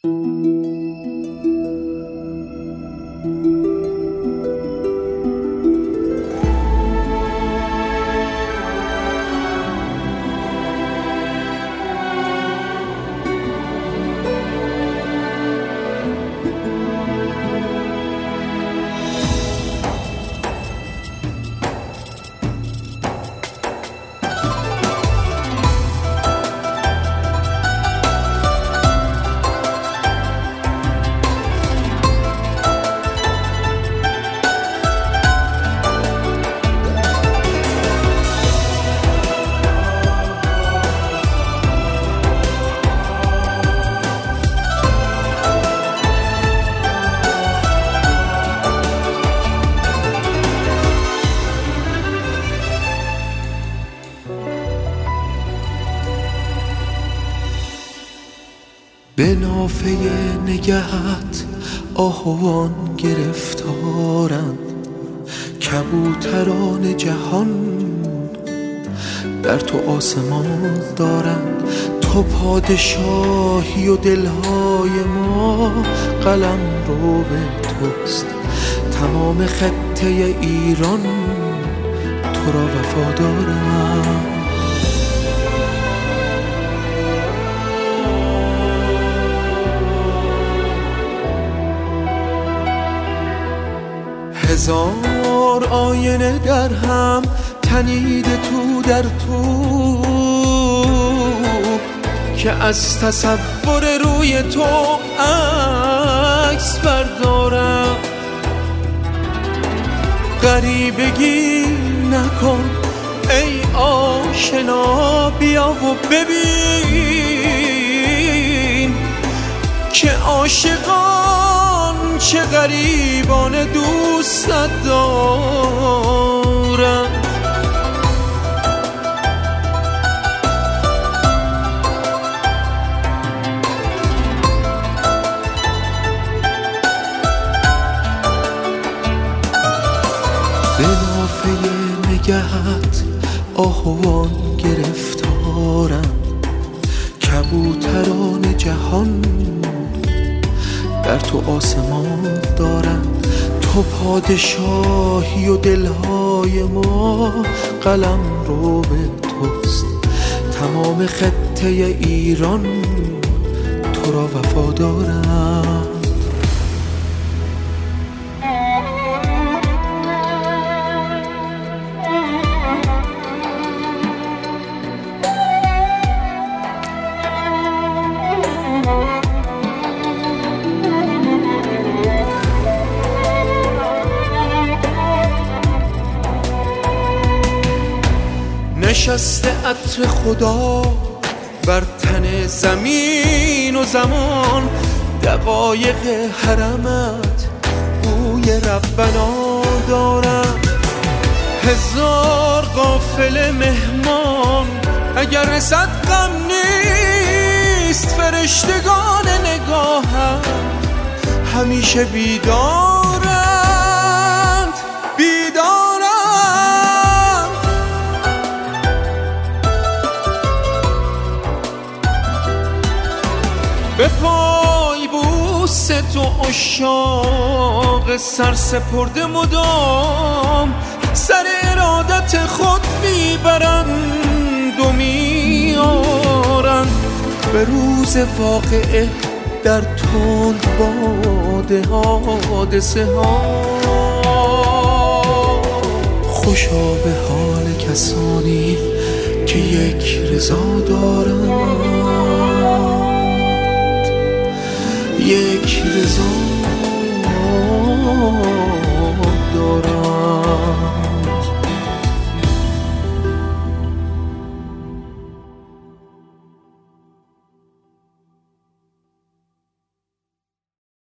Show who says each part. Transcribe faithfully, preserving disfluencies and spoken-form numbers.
Speaker 1: به نافه نگهت آهوان گرفتارند، کبوتران جهان در تو آسمان دارند. تو پادشاهی و دلهای ما قلم رو به توست، تمام خطه ایران تو را وفا دارند. هزار آینه در هم تنیده تو در تو، که از تصور روی تو عکس بردارم. غریبگی نکن ای آشنا، بیا و ببین که عاشقان چه غریبانه دوستت دارم. به نافه نگهت آهوان گرفتارند، کبوتران جهان در تو آسمان دارند. تو پادشاهی و دلهای ما قلم رو به توست، تمام خطه ایران تو را وفا دارند. نشسته عطر خدا بر تن زمین و زمان، دقایق حرمت بوی ربنا دارد. هزار قافله مهمان اگر رسد غم نیست، فرشتگان نگاهت همیشه بیدارند بیدارند. به پای بوس تو عشاق سرسپرده مدام، سر ارادت خود میبرند و میارند. به روز واقعه در تند باد حادثه ها، خوشا به حال کسانی که یک رضا دارند، یک رضا دارند.